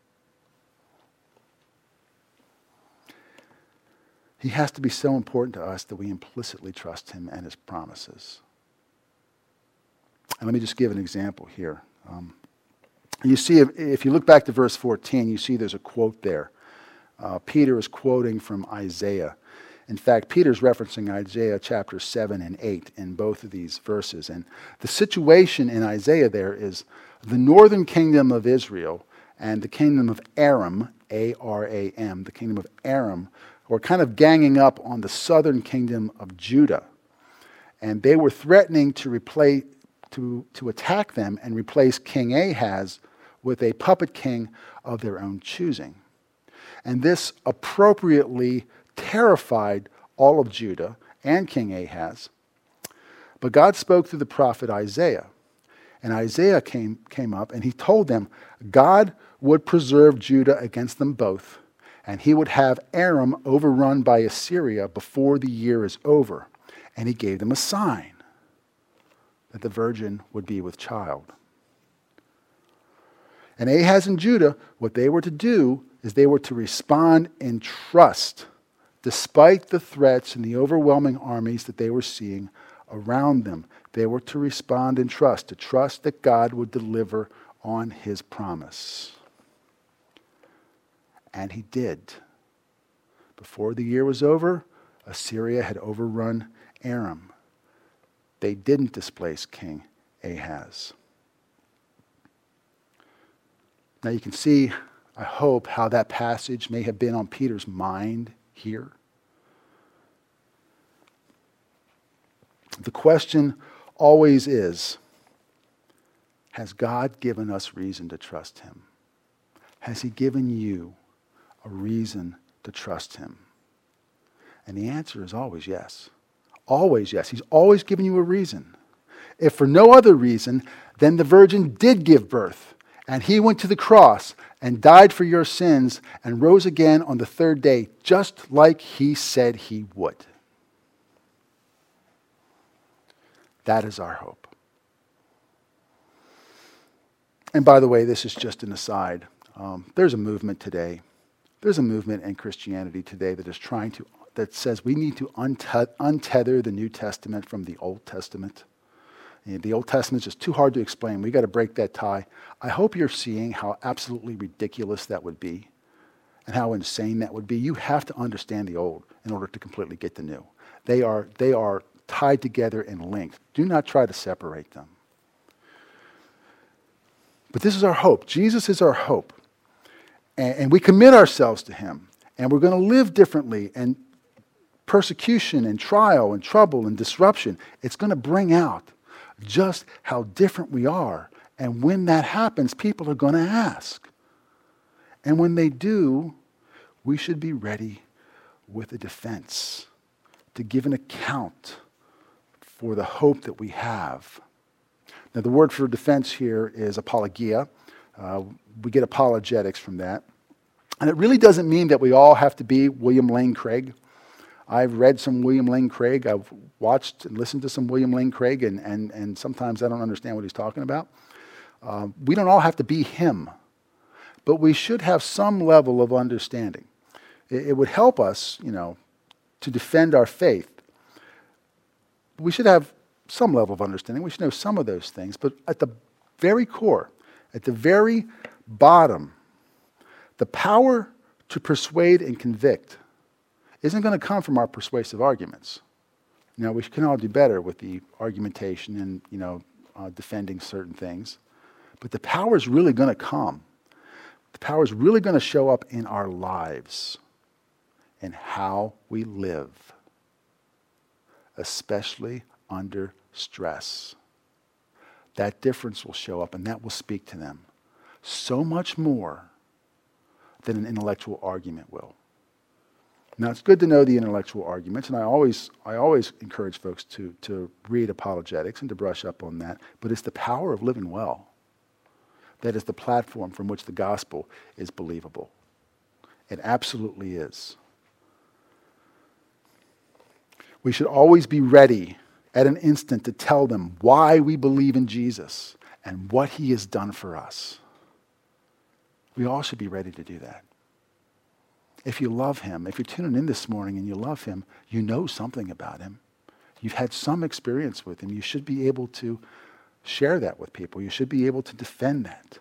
He has to be so important to us that we implicitly trust him and his promises. And let me just give an example here. You see, if you look back to verse 14, you see there's a quote there. Peter is quoting from Isaiah. In fact, Peter's referencing Isaiah chapter 7 and 8 in both of these verses. And the situation in Isaiah there is the northern kingdom of Israel and the kingdom of Aram, A-R-A-M, the kingdom of Aram, were kind of ganging up on the southern kingdom of Judah. And they were threatening to attack them and replace King Ahaz with a puppet king of their own choosing. And this appropriately terrified all of Judah and King Ahaz. But God spoke through the prophet Isaiah. And Isaiah came up and he told them God would preserve Judah against them both, and he would have Aram overrun by Assyria before the year is over. And he gave them a sign that the virgin would be with child. And Ahaz and Judah, what they were to do is they were to respond in trust, despite the threats and the overwhelming armies that they were seeing around them. They were to respond in trust, to trust that God would deliver on his promise. And he did. Before the year was over, Assyria had overrun Aram. They didn't displace King Ahaz. Now you can see, I hope, how that passage may have been on Peter's mind here. The question always is, has God given us reason to trust him? Has he given you a reason to trust him? And the answer is always yes. Always yes. He's always given you a reason. If for no other reason, then the virgin did give birth, and he went to the cross and died for your sins and rose again on the third day, just like he said he would. That is our hope. And by the way, this is just an aside. There's a movement today There's a movement in Christianity today that says we need to untether the New Testament from the Old Testament. The Old Testament is just too hard to explain. We've got to break that tie. I hope you're seeing how absolutely ridiculous that would be and how insane that would be. You have to understand the Old in order to completely get the New. They are tied together and linked. Do not try to separate them. But this is our hope. Jesus is our hope. And we commit ourselves to him. And we're going to live differently. And persecution and trial and trouble and disruption, it's going to bring out just how different we are. And when that happens, people are going to ask. And when they do, we should be ready with a defense to give an account for the hope that we have. Now, the word for defense here is apologia. We get apologetics from that. And it really doesn't mean that we all have to be William Lane Craig. I've read some William Lane Craig. I've watched and listened to some William Lane Craig, and sometimes I don't understand what he's talking about. We don't all have to be him, but we should have some level of understanding. It would help us, to defend our faith. We should have some level of understanding. We should know some of those things. But at the very core, at the very bottom, the power to persuade and convict isn't going to come from our persuasive arguments. We can all do better with the argumentation and, defending certain things. But the power is really going to come. The power is really going to show up in our lives and how we live, especially under stress. That difference will show up and that will speak to them so much more than an intellectual argument will. Now, it's good to know the intellectual arguments, and I always encourage folks to read apologetics and to brush up on that, but it's the power of living well that is the platform from which the gospel is believable. It absolutely is. We should always be ready at an instant to tell them why we believe in Jesus and what he has done for us. We all should be ready to do that. If you love him, if you're tuning in this morning and you love him, you know something about him. You've had some experience with him. You should be able to share that with people. You should be able to defend that.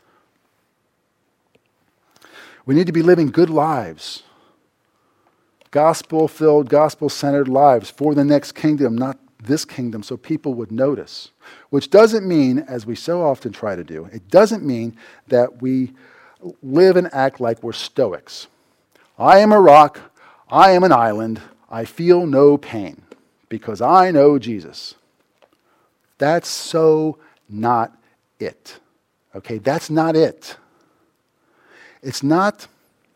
We need to be living good lives. Gospel-filled, gospel-centered lives for the next kingdom, not this kingdom, so people would notice. Which doesn't mean, as we so often try to do, it doesn't mean that we live and act like we're Stoics. I am a rock, I am an island, I feel no pain because I know Jesus. That's so not it. Okay, that's not it. It's not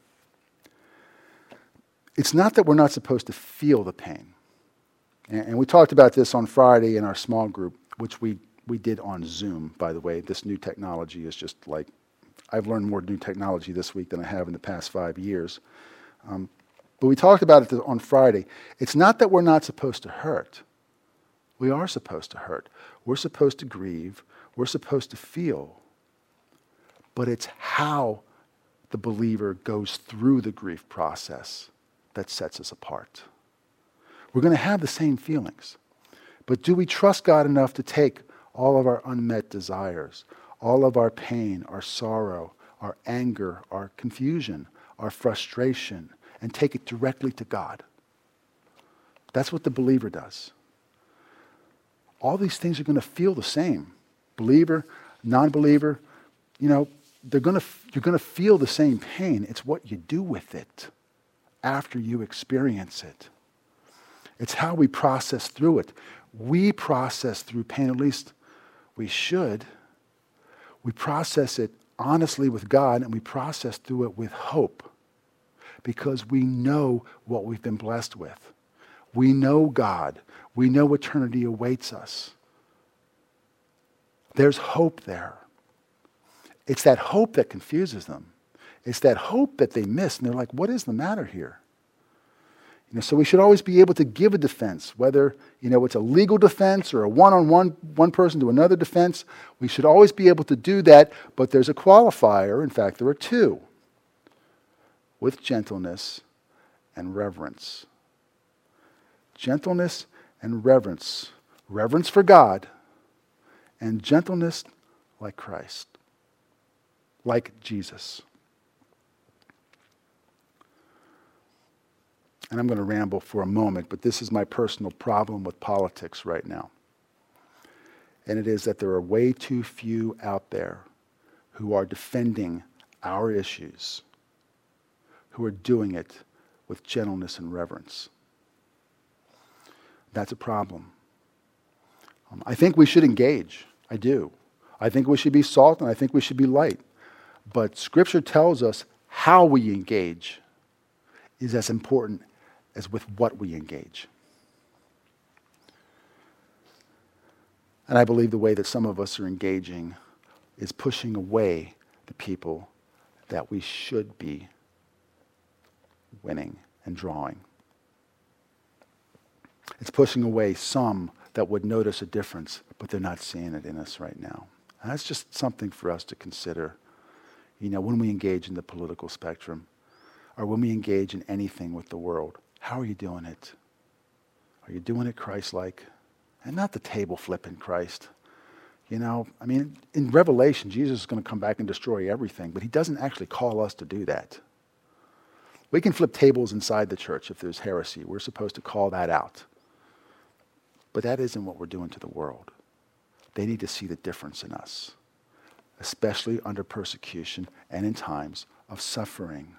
that we're not supposed to feel the pain. And we talked about this on Friday in our small group, which we did on Zoom, by the way. This new technology is just like, I've learned more new technology this week than I have in the past 5 years. But we talked about it on Friday. It's not that we're not supposed to hurt. We are supposed to hurt. We're supposed to grieve. We're supposed to feel. But it's how the believer goes through the grief process that sets us apart. We're going to have the same feelings. But do we trust God enough to take all of our unmet desires, all of our pain, our sorrow, our anger, our confusion, our frustration, and take it directly to God? That's what the believer does. All these things are going to feel the same. Believer, non-believer, you're going to feel the same pain. It's what you do with it after you experience it. It's how we process through it. We process through pain, at least we should. We process it honestly with God, and we process through it with hope because we know what we've been blessed with. We know God. We know eternity awaits us. There's hope there. It's that hope that confuses them. It's that hope that they miss, and they're like, what is the matter here? So we should always be able to give a defense, whether it's a legal defense or a one-on-one, one person to another defense. We should always be able to do that, but there's a qualifier. In fact, there are two. with gentleness and reverence. Gentleness and reverence. Reverence for God and gentleness like Christ, like Jesus. And I'm going to ramble for a moment, but this is my personal problem with politics right now. And it is that there are way too few out there who are defending our issues, who are doing it with gentleness and reverence. That's a problem. I think we should engage. I do. I think we should be salt and I think we should be light. But Scripture tells us how we engage is as important as with what we engage. And I believe the way that some of us are engaging is pushing away the people that we should be winning and drawing. It's pushing away some that would notice a difference, but they're not seeing it in us right now. And that's just something for us to consider, when we engage in the political spectrum or when we engage in anything with the world. How are you doing it? Are you doing it Christ-like? And not the table flipping Christ. In Revelation, Jesus is going to come back and destroy everything, but he doesn't actually call us to do that. We can flip tables inside the church if there's heresy. We're supposed to call that out. But that isn't what we're doing to the world. They need to see the difference in us, especially under persecution and in times of suffering.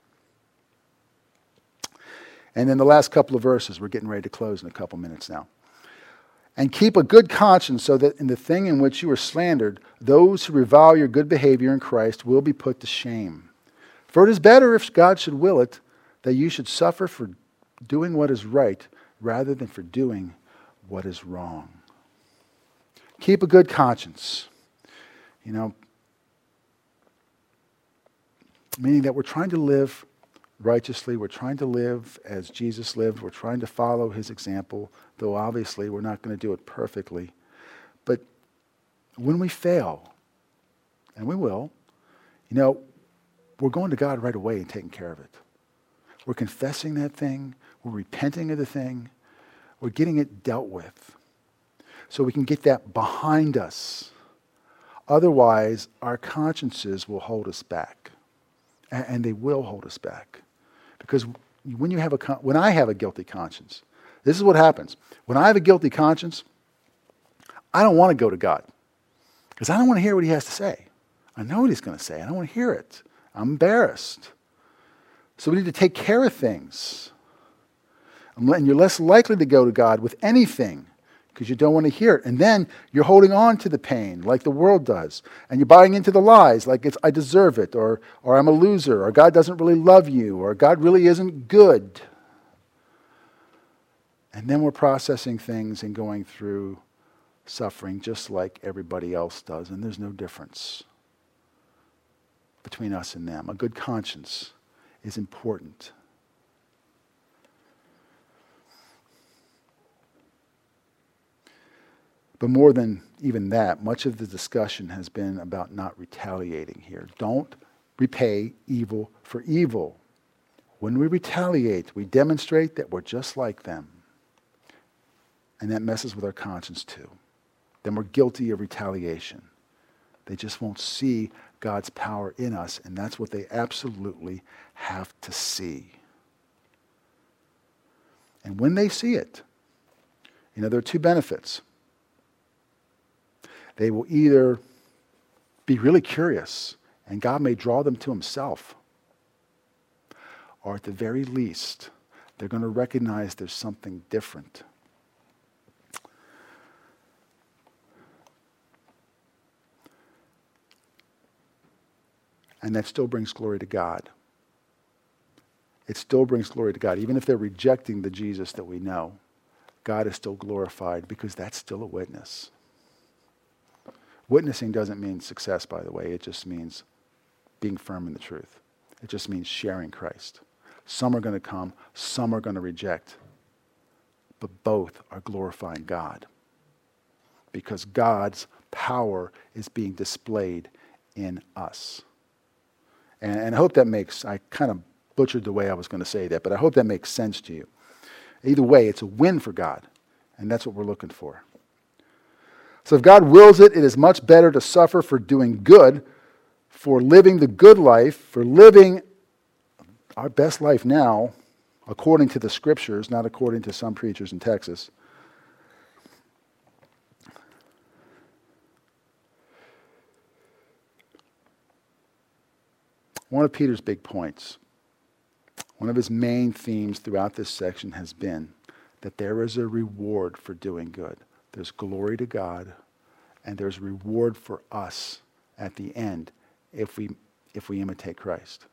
And then the last couple of verses, we're getting ready to close in a couple minutes now. And keep a good conscience so that in the thing in which you are slandered, those who revile your good behavior in Christ will be put to shame. For it is better, if God should will it, that you should suffer for doing what is right rather than for doing what is wrong. Keep a good conscience. Meaning that we're trying to live righteously. We're trying to live as Jesus lived. We're trying to follow his example, though obviously we're not going to do it perfectly. But when we fail, and we will, we're going to God right away and taking care of it. We're confessing that thing. We're repenting of the thing. We're getting it dealt with so we can get that behind us. Otherwise, our consciences will hold us back. And they will hold us back. Because when I have a guilty conscience, this is what happens. When I have a guilty conscience, I don't want to go to God. Because I don't want to hear what he has to say. I know what he's going to say. I don't want to hear it. I'm embarrassed. So we need to take care of things. And you're less likely to go to God with anything because you don't want to hear it. And then you're holding on to the pain like the world does. And you're buying into the lies like I deserve it, or I'm a loser, or God doesn't really love you, or God really isn't good. And then we're processing things and going through suffering just like everybody else does. And there's no difference between us and them. A good conscience is important. But more than even that, much of the discussion has been about not retaliating here. Don't repay evil for evil. When we retaliate, we demonstrate that we're just like them. And that messes with our conscience too. Then we're guilty of retaliation. They just won't see God's power in us, and that's what they absolutely have to see. And when they see it, there are two benefits. They will either be really curious, and God may draw them to himself, or at the very least, they're going to recognize there's something different. And that still brings glory to God. It still brings glory to God. Even if they're rejecting the Jesus that we know, God is still glorified because that's still a witness. Witnessing doesn't mean success, by the way. It just means being firm in the truth. It just means sharing Christ. Some are going to come, some are going to reject. But both are glorifying God. Because God's power is being displayed in us. And I hope that makes, I kind of butchered the way I was going to say that, but I hope that makes sense to you. Either way, it's a win for God, and that's what we're looking for. So if God wills it, it is much better to suffer for doing good, for living the good life, for living our best life now, according to the Scriptures, not according to some preachers in Texas. One of Peter's big points, one of his main themes throughout this section has been that there is a reward for doing good. There's glory to God, and there's reward for us at the end if we imitate Christ.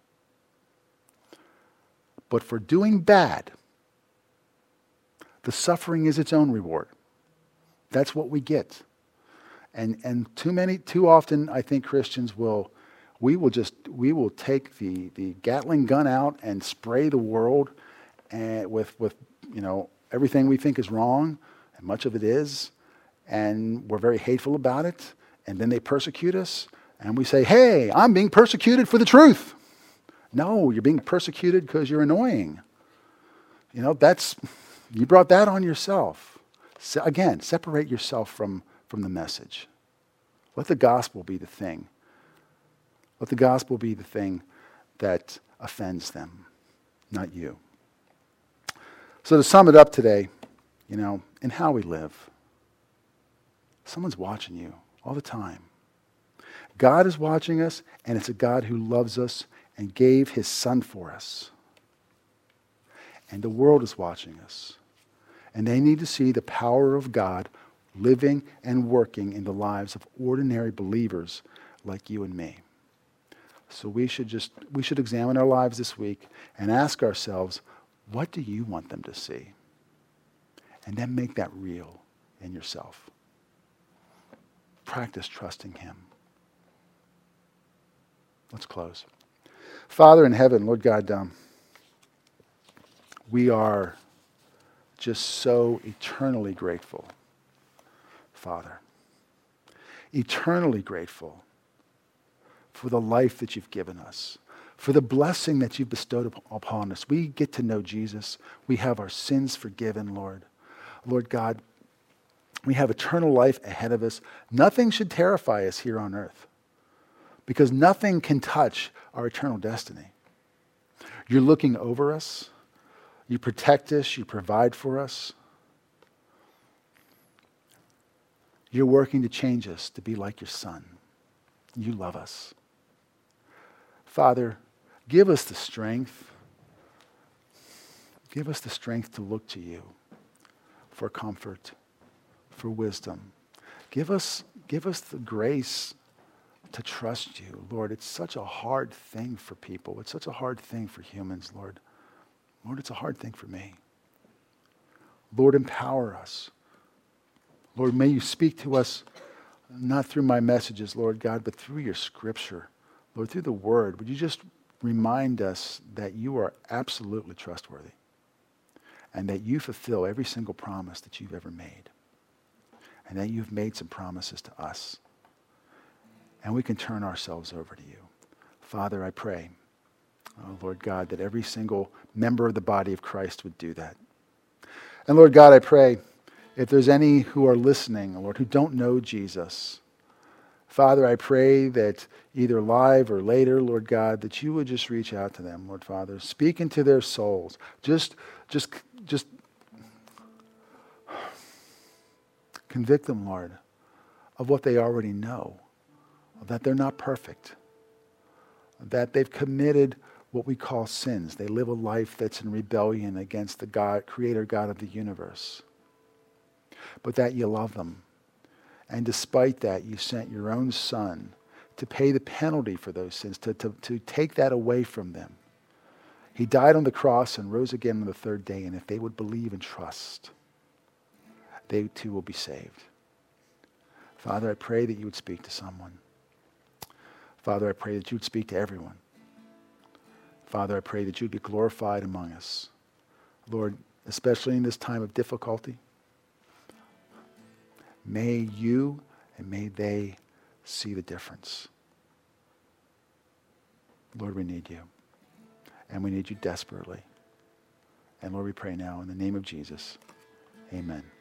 But for doing bad, the suffering is its own reward. That's what we get. And too often, I think Christians will take the Gatling gun out and spray the world and with everything we think is wrong, and much of it is, and we're very hateful about it, and then they persecute us, and we say, hey, I'm being persecuted for the truth. No, you're being persecuted because you're annoying. You brought that on yourself. So again, separate yourself from the message. Let the gospel be the thing. Let the gospel be the thing that offends them, not you. So to sum it up today, in how we live, someone's watching you all the time. God is watching us, and it's a God who loves us and gave his Son for us. And the world is watching us. And they need to see the power of God living and working in the lives of ordinary believers like you and me. So we should examine our lives this week and ask ourselves, what do you want them to see? And then make that real in yourself. Practice trusting him. Let's close. Father in heaven, Lord God, we are just so eternally grateful, Father. Eternally grateful for the life that you've given us, for the blessing that you've bestowed upon us. We get to know Jesus. We have our sins forgiven, Lord. Lord God, we have eternal life ahead of us. Nothing should terrify us here on earth, because nothing can touch our eternal destiny. You're looking over us. You protect us. You provide for us. You're working to change us to be like your Son. You love us. Father, give us the strength. Give us the strength to look to you for comfort, for wisdom. Give us the grace to trust you. Lord, it's such a hard thing for people. It's such a hard thing for humans, Lord. Lord, it's a hard thing for me. Lord, empower us. Lord, may you speak to us not through my messages, Lord God, but through your scripture. Lord, through the word, would you just remind us that you are absolutely trustworthy and that you fulfill every single promise that you've ever made, and that you've made some promises to us, and we can turn ourselves over to you. Father, I pray, Lord God, that every single member of the body of Christ would do that. And Lord God, I pray, if there's any who are listening, Lord, who don't know Jesus, Father, I pray that either live or later, Lord God, that you would just reach out to them, Lord Father. Speak into their souls. Just convict them, Lord, of what they already know, that they're not perfect, that they've committed what we call sins. They live a life that's in rebellion against the God, Creator God of the universe, but that you love them. And despite that, you sent your own Son to pay the penalty for those sins, to take that away from them. He died on the cross and rose again on the third day, and if they would believe and trust, they too will be saved. Father, I pray that you would speak to someone. Father, I pray that you would speak to everyone. Father, I pray that you would be glorified among us. Lord, especially in this time of difficulty, may you and may they see the difference. Lord, we need you. and we need you desperately. And Lord, we pray now in the name of Jesus. Amen.